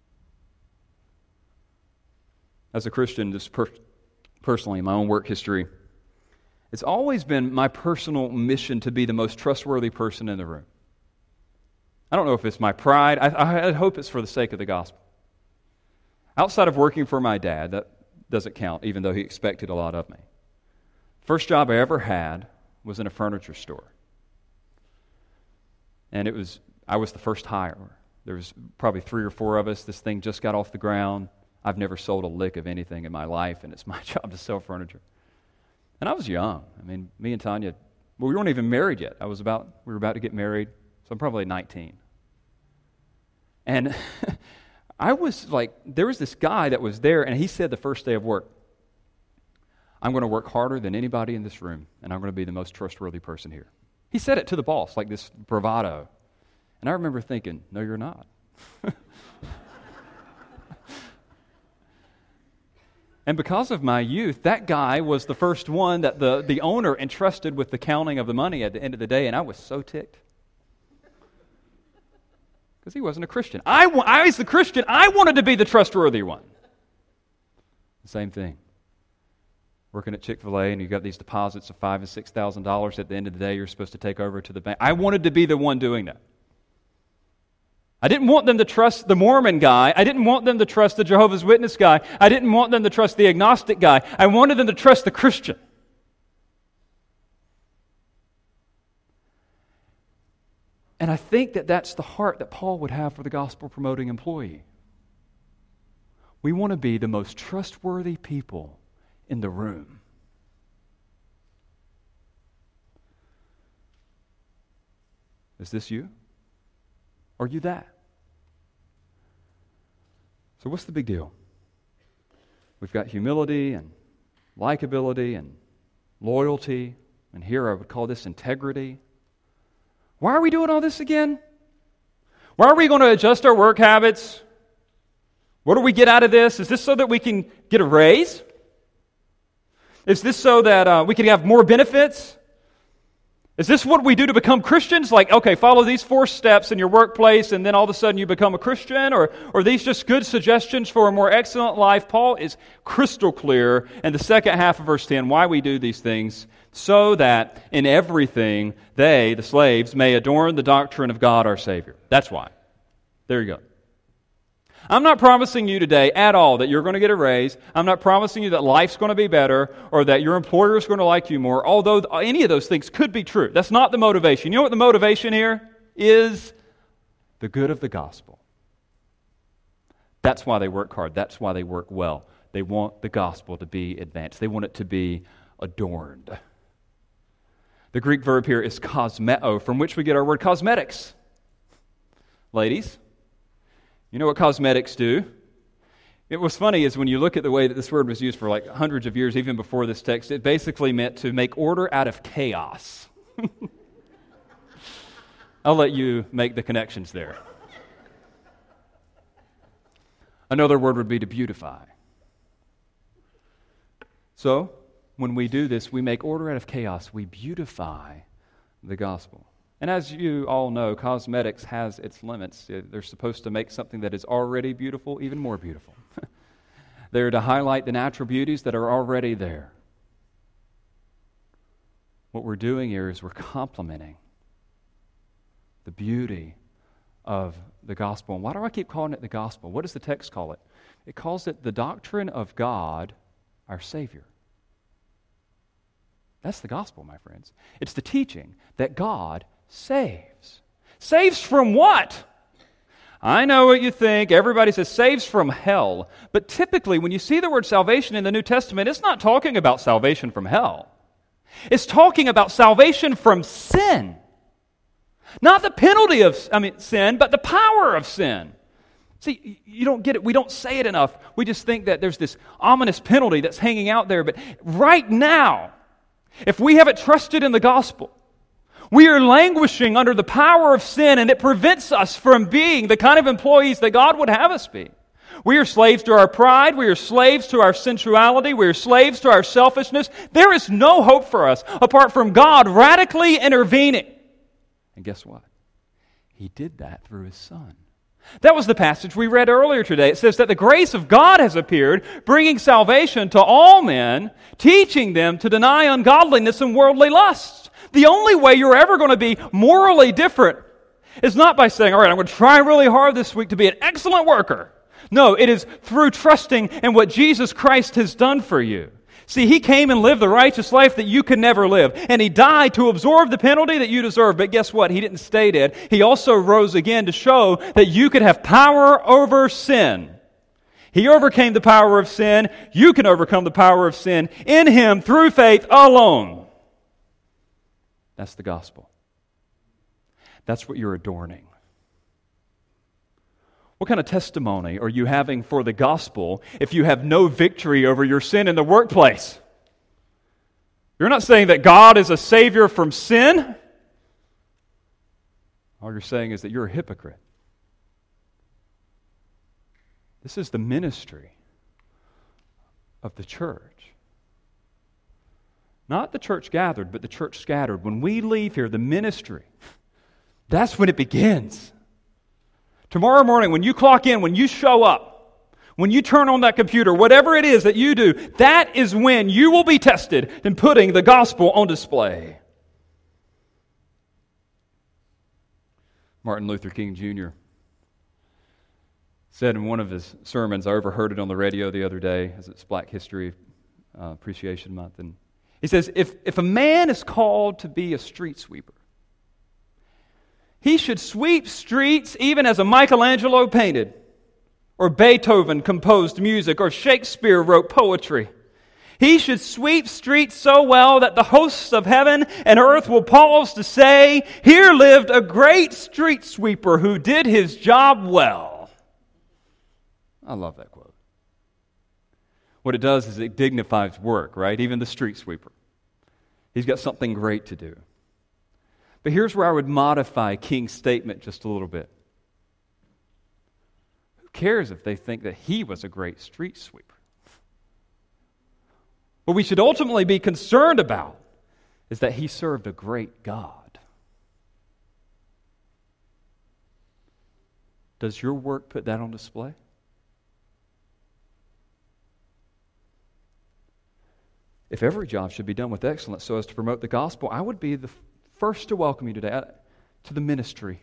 As a Christian, just per- personally, in my own work history, it's always been my personal mission to be the most trustworthy person in the room. I don't know if it's my pride. I, I hope it's for the sake of the gospel. Outside of working for my dad, that doesn't count, even though he expected a lot of me. First job I ever had was in a furniture store. And it was I was the first hire. There was probably three or four of us. This thing just got off the ground. I've never sold a lick of anything in my life, and it's my job to sell furniture. And I was young. I mean, me and Tanya, well, we weren't even married yet. I was about we were about to get married. So I'm probably nineteen. And I was like, there was this guy that was there, and he said the first day of work, I'm going to work harder than anybody in this room, and I'm going to be the most trustworthy person here. He said it to the boss, like this bravado. And I remember thinking, no, you're not. And because of my youth, that guy was the first one that the, the owner entrusted with the counting of the money at the end of the day, and I was so ticked. Because he wasn't a Christian. I, I was the Christian. I wanted to be the trustworthy one. The same thing. Working at Chick-fil-A and you got these deposits of five and six thousand dollars at the end of the day. You're supposed to take over to the bank. I wanted to be the one doing that. I didn't want them to trust the Mormon guy. I didn't want them to trust the Jehovah's Witness guy. I didn't want them to trust the agnostic guy. I wanted them to trust the Christian. And I think that that's the heart that Paul would have for the gospel-promoting employee. We want to be the most trustworthy people in the room. Is this you? Are you that? So what's the big deal? We've got humility and likability and loyalty, and here I would call this integrity. Why are we doing all this again? Why are we going to adjust our work habits? What do we get out of this? Is this so that we can get a raise? Is this so that uh, we can have more benefits? Is this what we do to become Christians? Like, okay, follow these four steps in your workplace and then all of a sudden you become a Christian? Or, or are these just good suggestions for a more excellent life? Paul is crystal clear in the second half of verse ten why we do these things, so that in everything they, the slaves, may adorn the doctrine of God our Savior. That's why. There you go. I'm not promising you today at all that you're going to get a raise. I'm not promising you that life's going to be better or that your employer is going to like you more, although any of those things could be true. That's not the motivation. You know what the motivation here is? The good of the gospel. That's why they work hard. That's why they work well. They want the gospel to be advanced. They want it to be adorned. The Greek verb here is kosmeo, from which we get our word cosmetics. Ladies, you know what cosmetics do? It was funny is when you look at the way that this word was used for like hundreds of years, even before this text, it basically meant to make order out of chaos. I'll let you make the connections there. Another word would be to beautify. So, when we do this, we make order out of chaos. We beautify the gospel. And as you all know, cosmetics has its limits. They're supposed to make something that is already beautiful even more beautiful. They're to highlight the natural beauties that are already there. What we're doing here is we're complementing the beauty of the gospel. And why do I keep calling it the gospel? What does the text call it? It calls it the doctrine of God, our Savior. That's the gospel, my friends. It's the teaching that God saves. Saves from what? I know what you think. Everybody says saves from hell. But typically, when you see the word salvation in the New Testament, it's not talking about salvation from hell. It's talking about salvation from sin. Not the penalty of I mean sin, but the power of sin. See, you don't get it. We don't say it enough. We just think that there's this ominous penalty that's hanging out there. But right now, if we haven't trusted in the gospel, we are languishing under the power of sin, and it prevents us from being the kind of employees that God would have us be. We are slaves to our pride. We are slaves to our sensuality. We are slaves to our selfishness. There is no hope for us apart from God radically intervening. And guess what? He did that through His Son. That was the passage we read earlier today. It says that the grace of God has appeared, bringing salvation to all men, teaching them to deny ungodliness and worldly lusts. The only way you're ever going to be morally different is not by saying, all right, I'm going to try really hard this week to be an excellent worker. No, it is through trusting in what Jesus Christ has done for you. See, He came and lived the righteous life that you could never live. And He died to absorb the penalty that you deserve. But guess what? He didn't stay dead. He also rose again to show that you could have power over sin. He overcame the power of sin. You can overcome the power of sin in Him through faith alone. That's the gospel. That's what you're adorning. What kind of testimony are you having for the gospel if you have no victory over your sin in the workplace? You're not saying that God is a savior from sin. All you're saying is that you're a hypocrite. This is the ministry of the church. Not the church gathered, but the church scattered. When we leave here, the ministry, that's when it begins. Tomorrow morning, when you clock in, when you show up, when you turn on that computer, whatever it is that you do, that is when you will be tested in putting the gospel on display. Martin Luther King Junior said in one of his sermons, I overheard it on the radio the other day, as it's Black History uh, Appreciation Month, and he says, if, if a man is called to be a street sweeper, he should sweep streets even as a Michelangelo painted, or Beethoven composed music, or Shakespeare wrote poetry. He should sweep streets so well that the hosts of heaven and earth will pause to say, here lived a great street sweeper who did his job well. I love that quote. What it does is it dignifies work, right? Even the street sweeper. He's got something great to do. But here's where I would modify King's statement just a little bit. Who cares if they think that he was a great street sweeper? What we should ultimately be concerned about is that he served a great God. Does your work put that on display? If every job should be done with excellence so as to promote the gospel, I would be the first to welcome you today to the ministry.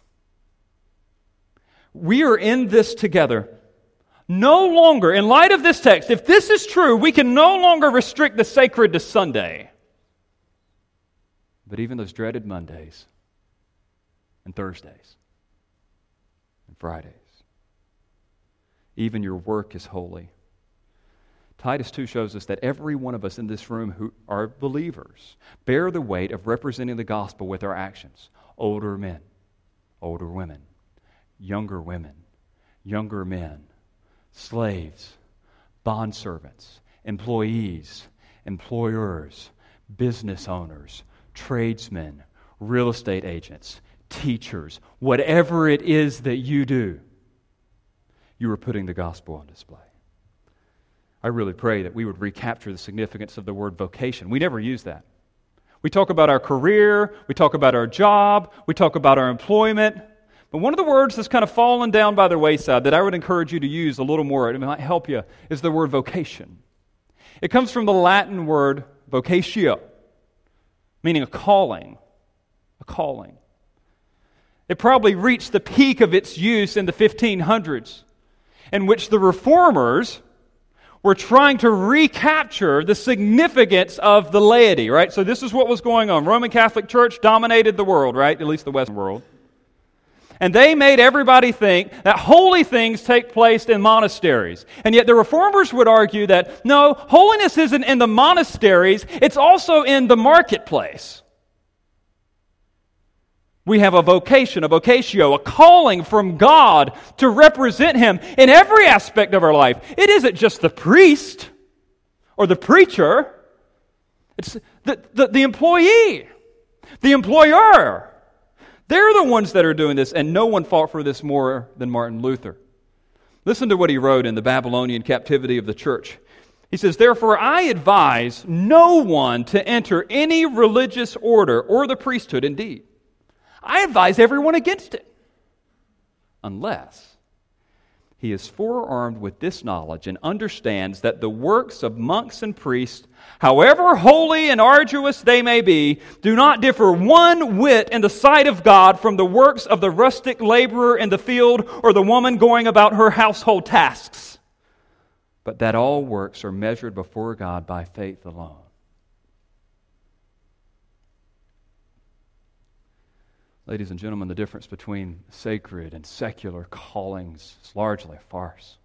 We are in this together. No longer, in light of this text, if this is true, we can no longer restrict the sacred to Sunday. But even those dreaded Mondays and Thursdays and Fridays, even your work is holy. Titus two shows us that every one of us in this room who are believers bear the weight of representing the gospel with our actions. Older men, older women, younger women, younger men, slaves, bondservants, employees, employers, business owners, tradesmen, real estate agents, teachers, whatever it is that you do, you are putting the gospel on display. I really pray that we would recapture the significance of the word vocation. We never use that. We talk about our career, we talk about our job, we talk about our employment. But one of the words that's kind of fallen down by the wayside that I would encourage you to use a little more, it might help you, is the word vocation. It comes from the Latin word vocatio, meaning a calling. A calling. It probably reached the peak of its use in the fifteen hundreds, in which the reformers were trying to recapture the significance of the laity, right? So this is what was going on. Roman Catholic Church dominated the world, right? At least the Western world. And they made everybody think that holy things take place in monasteries. And yet the reformers would argue that, no, holiness isn't in the monasteries, it's also in the marketplace. We have a vocation, a vocatio, a calling from God to represent Him in every aspect of our life. It isn't just the priest or the preacher. It's the, the, the employee, the employer. They're the ones that are doing this, and no one fought for this more than Martin Luther. Listen to what he wrote in the Babylonian captivity of the church. He says, "Therefore I advise no one to enter any religious order or the priesthood indeed. I advise everyone against it, unless he is forearmed with this knowledge and understands that the works of monks and priests, however holy and arduous they may be, do not differ one whit in the sight of God from the works of the rustic laborer in the field or the woman going about her household tasks, but that all works are measured before God by faith alone." Ladies and gentlemen, the difference between sacred and secular callings is largely a farce.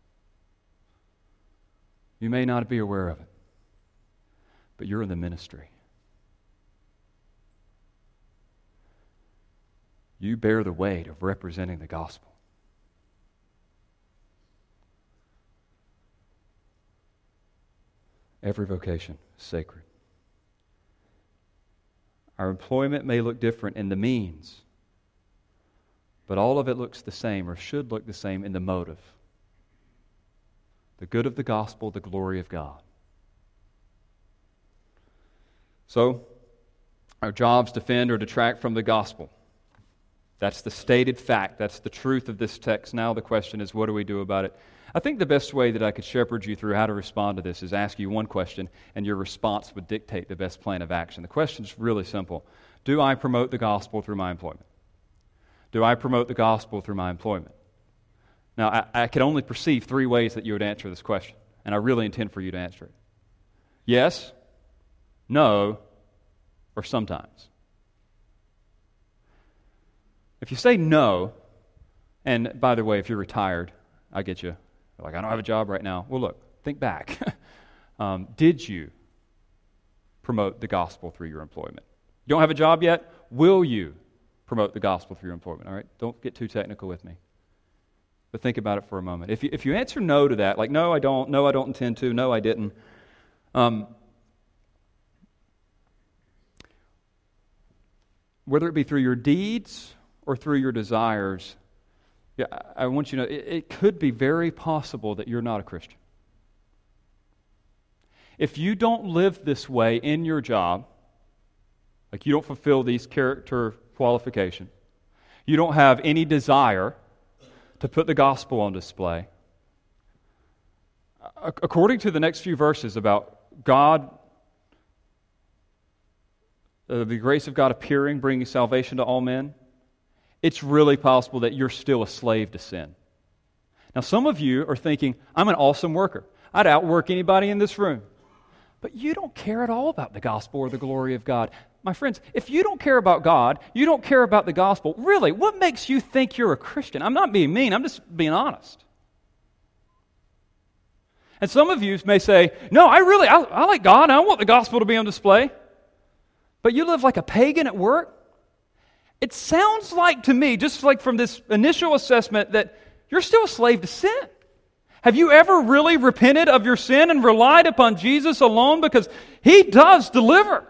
You may not be aware of it, but you're in the ministry. You bear the weight of representing the gospel. Every vocation is sacred. Our employment may look different in the means, but all of it looks the same, or should look the same, in the motive. The good of the gospel, the glory of God. So, our jobs defend or detract from the gospel. That's the stated fact. That's the truth of this text. Now the question is, what do we do about it? I think the best way that I could shepherd you through how to respond to this is ask you one question, and your response would dictate the best plan of action. The question is really simple. Do I promote the gospel through my employment? Do I promote the gospel through my employment? Now, I, I can only perceive three ways that you would answer this question, and I really intend for you to answer it. Yes, no, or sometimes. If you say no, and by the way, if you're retired, I get you. You're like, I don't have a job right now. Well, look, think back. um, did you promote the gospel through your employment? You don't have a job yet? Will you promote the gospel through your employment? All right? Don't get too technical with me. But think about it for a moment. If you, if you answer no to that, like, no, I don't, no, I don't intend to, no, I didn't, um, whether it be through your deeds or through your desires, yeah, I want you to know, it, it could be very possible that you're not a Christian. If you don't live this way in your job, like you don't fulfill these character qualifications, you don't have any desire to put the gospel on display, according to the next few verses about God, uh, the grace of God appearing, bringing salvation to all men, it's really possible that you're still a slave to sin. Now, some of you are thinking, I'm an awesome worker. I'd outwork anybody in this room. But you don't care at all about the gospel or the glory of God. My friends, if you don't care about God, you don't care about the gospel, really, what makes you think you're a Christian? I'm not being mean, I'm just being honest. And some of you may say, no, I really, I, I like God, and I want the gospel to be on display. But you live like a pagan at work? It sounds like to me, just like from this initial assessment, that you're still a slave to sin. Have you ever really repented of your sin and relied upon Jesus alone? Because He does deliver.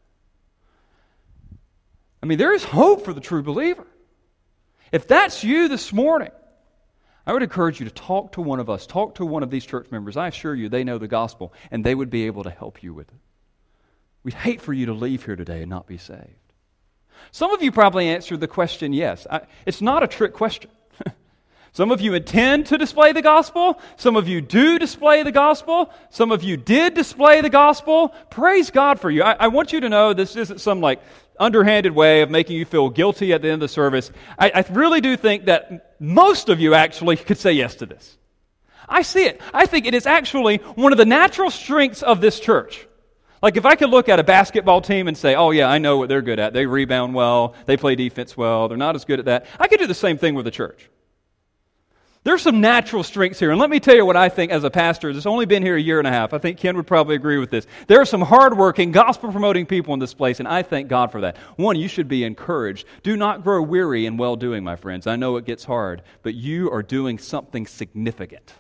I mean, there is hope for the true believer. If that's you this morning, I would encourage you to talk to one of us. Talk to one of these church members. I assure you they know the gospel, and they would be able to help you with it. We'd hate for you to leave here today and not be saved. Some of you probably answered the question yes. I, it's not a trick question. Some of you intend to display the gospel. Some of you do display the gospel. Some of you did display the gospel. Praise God for you. I, I want you to know this isn't some like underhanded way of making you feel guilty at the end of the service. I, I really do think that most of you actually could say yes to this. I see it. I think it is actually one of the natural strengths of this church. Like if I could look at a basketball team and say, oh yeah, I know what they're good at. They rebound well. They play defense well. They're not as good at that. I could do the same thing with the church. There's some natural strengths here. And let me tell you what I think as a pastor. It's only been here a year and a half. I think Ken would probably agree with this. There are some hardworking, gospel-promoting people in this place, and I thank God for that. One, you should be encouraged. Do not grow weary in well-doing, my friends. I know it gets hard, but you are doing something significant.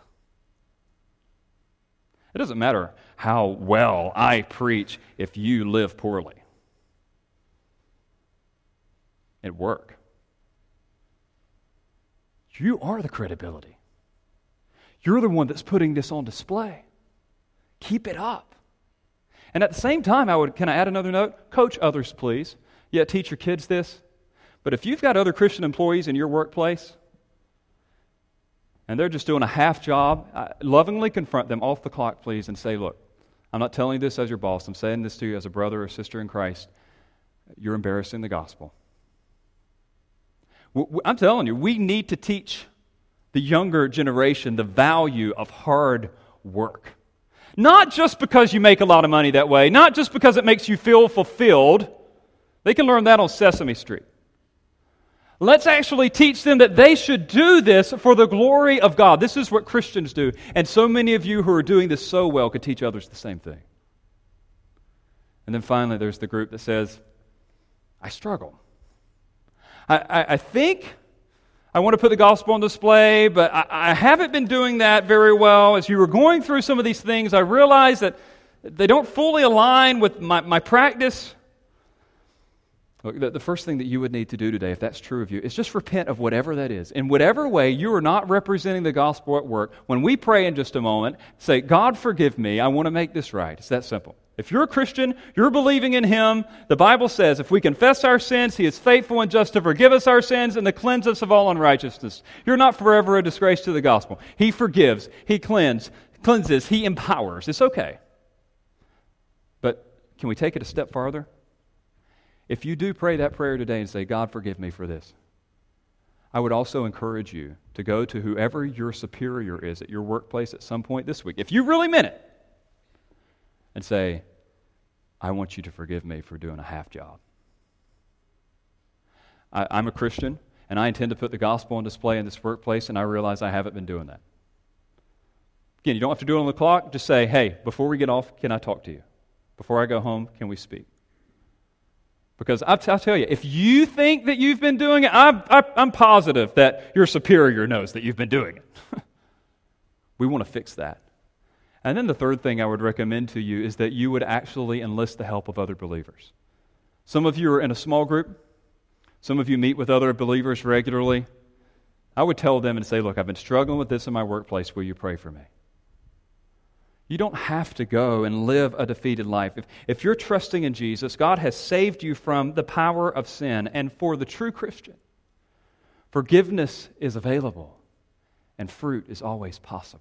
It doesn't matter how well I preach if you live poorly at work. You are the credibility. You're the one that's putting this on display. Keep it up. And at the same time, I would, can I add another note? Coach others, please. Yeah, teach your kids this. But if you've got other Christian employees in your workplace, and they're just doing a half job, I lovingly confront them off the clock, please, and say, look, I'm not telling you this as your boss. I'm saying this to you as a brother or sister in Christ. You're embarrassing the gospel. I'm telling you, we need to teach the younger generation the value of hard work. Not just because you make a lot of money that way, not just because it makes you feel fulfilled. They can learn that on Sesame Street. Let's actually teach them that they should do this for the glory of God. This is what Christians do. And so many of you who are doing this so well could teach others the same thing. And then finally, there's the group that says, I struggle. I, I, I think I want to put the gospel on display, but I, I haven't been doing that very well. As you were going through some of these things, I realized that they don't fully align with my, my practice. Look, the, the first thing that you would need to do today, if that's true of you, is just repent of whatever that is. In whatever way you are not representing the gospel at work, when we pray in just a moment, say, God, forgive me. I want to make this right. It's that simple. If you're a Christian, you're believing in Him, the Bible says if we confess our sins, He is faithful and just to forgive us our sins and to cleanse us of all unrighteousness. You're not forever a disgrace to the gospel. He forgives, He cleanses, cleanses, He empowers. It's okay. But can we take it a step farther? If you do pray that prayer today and say, God, forgive me for this, I would also encourage you to go to whoever your superior is at your workplace at some point this week, if you really meant it, and say, I want you to forgive me for doing a half job. I, I'm a Christian, and I intend to put the gospel on display in this workplace, and I realize I haven't been doing that. Again, you don't have to do it on the clock. Just say, hey, before we get off, can I talk to you? Before I go home, can we speak? Because I'll, t- I'll tell you, if you think that you've been doing it, I'm, I'm positive that your superior knows that you've been doing it. We want to fix that. And then the third thing I would recommend to you is that you would actually enlist the help of other believers. Some of you are in a small group. Some of you meet with other believers regularly. I would tell them and say, look, I've been struggling with this in my workplace. Will you pray for me? You don't have to go and live a defeated life. If, if you're trusting in Jesus, God has saved you from the power of sin. And for the true Christian, forgiveness is available and fruit is always possible.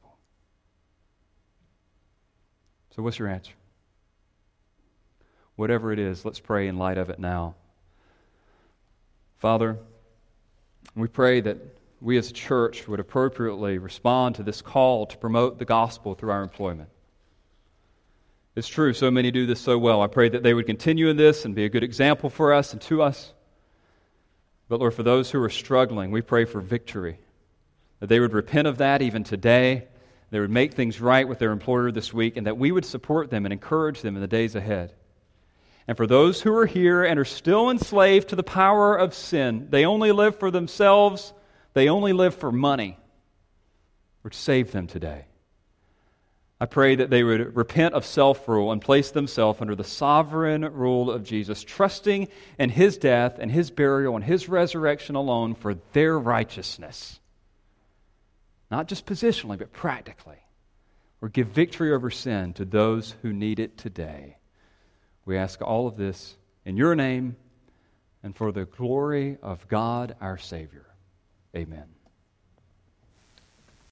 So what's your answer? Whatever it is, let's pray in light of it now. Father, we pray that we as a church would appropriately respond to this call to promote the gospel through our employment. It's true, so many do this so well. I pray that they would continue in this and be a good example for us and to us. But Lord, for those who are struggling, we pray for victory, that they would repent of that even today. They would make things right with their employer this week, and that we would support them and encourage them in the days ahead. And for those who are here and are still enslaved to the power of sin, they only live for themselves, they only live for money, Lord, save them today. I pray that they would repent of self-rule and place themselves under the sovereign rule of Jesus, trusting in His death and His burial and His resurrection alone for their righteousness. Not just positionally, but practically. Or give victory over sin to those who need it today. We ask all of this in your name and for the glory of God our Savior. Amen.